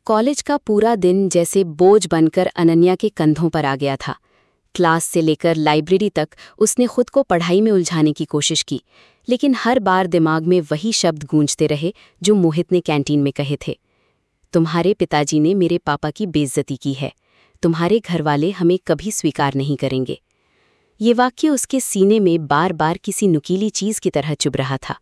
College का पूरा दिन जैसे बोझ बनकर अनन्या के कंधों पर आ गया था। क्लास से लेकर लाइब्रेरी तक उसने खुद को पढ़ाई में उलझाने की कोशिश की, लेकिन हर बार दिमाग में वही शब्द गूंजते रहे जो मोहित ने कैंटीन में कहे थे। तुम्हारे पिताजी ने मेरे पापा की बेइज्जती की है, तुम्हारे घरवाले हमें कभी स्वीकार नहीं करेंगे। ये वाक्य उसके सीने में बार बार किसी नुकीली चीज की तरह चुभ रहा था।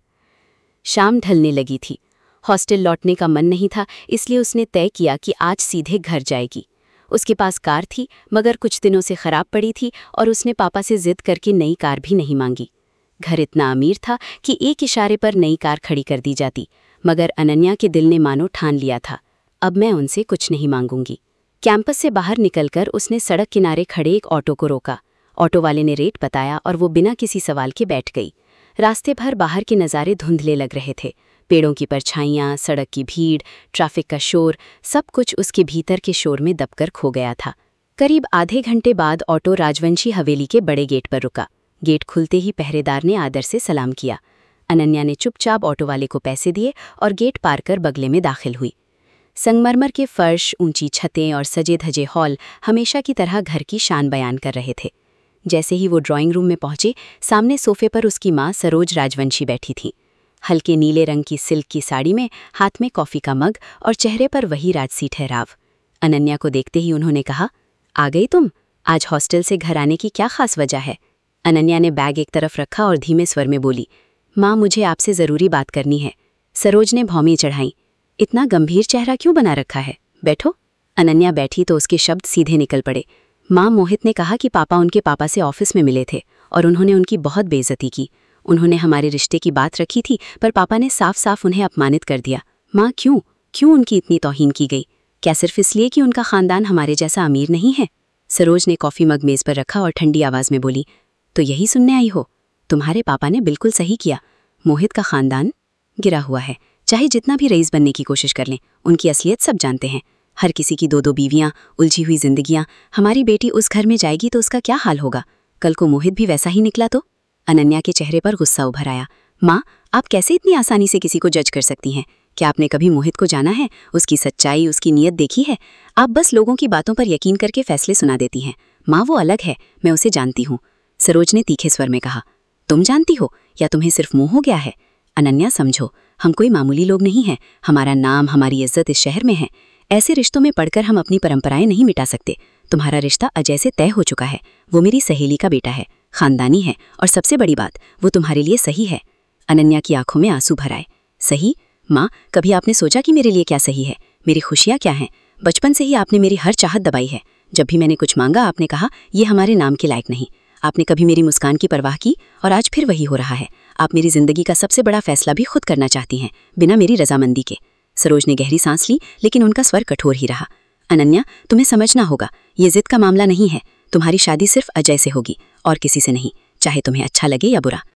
शाम ढलने लगी थी। हॉस्टल लौटने का मन नहीं था, इसलिए उसने तय किया कि आज सीधे घर जाएगी। उसके पास कार थी, मगर कुछ दिनों से खराब पड़ी थी और उसने पापा से जिद करके नई कार भी नहीं मांगी। घर इतना अमीर था कि एक इशारे पर नई कार खड़ी कर दी जाती, मगर अनन्या के दिल ने मानो ठान लिया था, अब मैं उनसे कुछ नहीं मांगूंगी। कैंपस से बाहर निकलकर उसने सड़क किनारे खड़े एक ऑटो को रोका। ऑटो वाले ने रेट बताया और वो बिना किसी सवाल के बैठ गई। रास्ते भर बाहर के नज़ारे धुंधले लग रहे थे। पेड़ों की परछाइयाँ, सड़क की भीड़, ट्रैफिक का शोर, सब कुछ उसके भीतर के शोर में दबकर खो गया था। करीब आधे घंटे बाद ऑटो राजवंशी हवेली के बड़े गेट पर रुका। गेट खुलते ही पहरेदार ने आदर से सलाम किया। अनन्या ने चुपचाप ऑटो वाले को पैसे दिए और गेट पार कर बगले में दाखिल हुई। संगमरमर के फर्श, ऊंची छतें और सजे धजे हॉल हमेशा की तरह घर की शान बयान कर रहे थे। जैसे ही वो ड्राइंग रूम में पहुंचे, सामने सोफे पर उसकी माँ सरोज राजवंशी बैठी थी। हल्के नीले रंग की सिल्क की साड़ी में, हाथ में कॉफ़ी का मग और चेहरे पर वही राजसी ठहराव। अनन्या को देखते ही उन्होंने कहा, आ गई तुम? आज हॉस्टल से घर आने की क्या खास वजह है? अनन्या ने बैग एक तरफ रखा और धीमे स्वर में बोली, माँ, मुझे आपसे ज़रूरी बात करनी है। सरोज ने भौंमी चढ़ाई, इतना गंभीर चेहरा क्यों बना रखा है? बैठो। अनन्या बैठी तो उसके शब्द सीधे निकल पड़े। माँ, मोहित ने कहा कि पापा उनके पापा से ऑफिस में मिले थे और उन्होंने उनकी बहुत बेइज्जती की। उन्होंने हमारे रिश्ते की बात रखी थी, पर पापा ने साफ साफ उन्हें अपमानित कर दिया। माँ, क्यों उनकी इतनी तौहीन की गई? क्या सिर्फ इसलिए कि उनका खानदान हमारे जैसा अमीर नहीं है? सरोज ने कॉफ़ी मग मेज़ पर रखा और ठंडी आवाज़ में बोली, तो यही सुनने आई हो? तुम्हारे पापा ने बिल्कुल सही किया। मोहित का खानदान गिरा हुआ है। चाहे जितना भी रईस बनने की कोशिश कर लें, उनकी असलियत सब जानते हैं। हर किसी की दो दो बीवियाँ, उलझी हुई जिंदगियाँ। हमारी बेटी उस घर में जाएगी तो उसका क्या हाल होगा? कल को मोहित भी वैसा ही निकला तो? अनन्या के चेहरे पर गुस्सा उभर आया। माँ, आप कैसे इतनी आसानी से किसी को जज कर सकती हैं? क्या आपने कभी मोहित को जाना है? उसकी सच्चाई, उसकी नीयत देखी है? आप बस लोगों की बातों पर यकीन करके फैसले सुना देती हैं। माँ, वो अलग है, मैं उसे जानती हूँ। सरोज ने तीखे स्वर में कहा, तुम जानती हो या तुम्हें सिर्फ मुंह हो गया है? अनन्या, समझो, हम कोई मामूली लोग नहीं हैं। हमारा नाम, हमारी इज्जत इस शहर में है। ऐसे रिश्तों में पढ़कर हम अपनी परंपराएं नहीं मिटा सकते। तुम्हारा रिश्ता अजय से तय हो चुका है। वो मेरी सहेली का बेटा है, खानदानी है, और सबसे बड़ी बात, वो तुम्हारे लिए सही है। अनन्या की आंखों में आंसू भर आए। सही? माँ, कभी आपने सोचा कि मेरे लिए क्या सही है? मेरी खुशियाँ क्या हैं? बचपन से ही आपने मेरी हर चाहत दबाई है। जब भी मैंने कुछ मांगा, आपने कहा ये हमारे नाम के लायक नहीं। आपने कभी मेरी मुस्कान की परवाह की? और आज फिर वही हो रहा है। आप मेरी जिंदगी का सबसे बड़ा फैसला भी खुद करना चाहती हैं, बिना मेरी रजामंदी के। सरोज ने गहरी सांस ली, लेकिन उनका स्वर कठोर ही रहा। अनन्या, तुम्हें समझना होगा, ये जिद का मामला नहीं है। तुम्हारी शादी सिर्फ अजय से होगी और किसी से नहीं, चाहे तुम्हें अच्छा लगे या बुरा।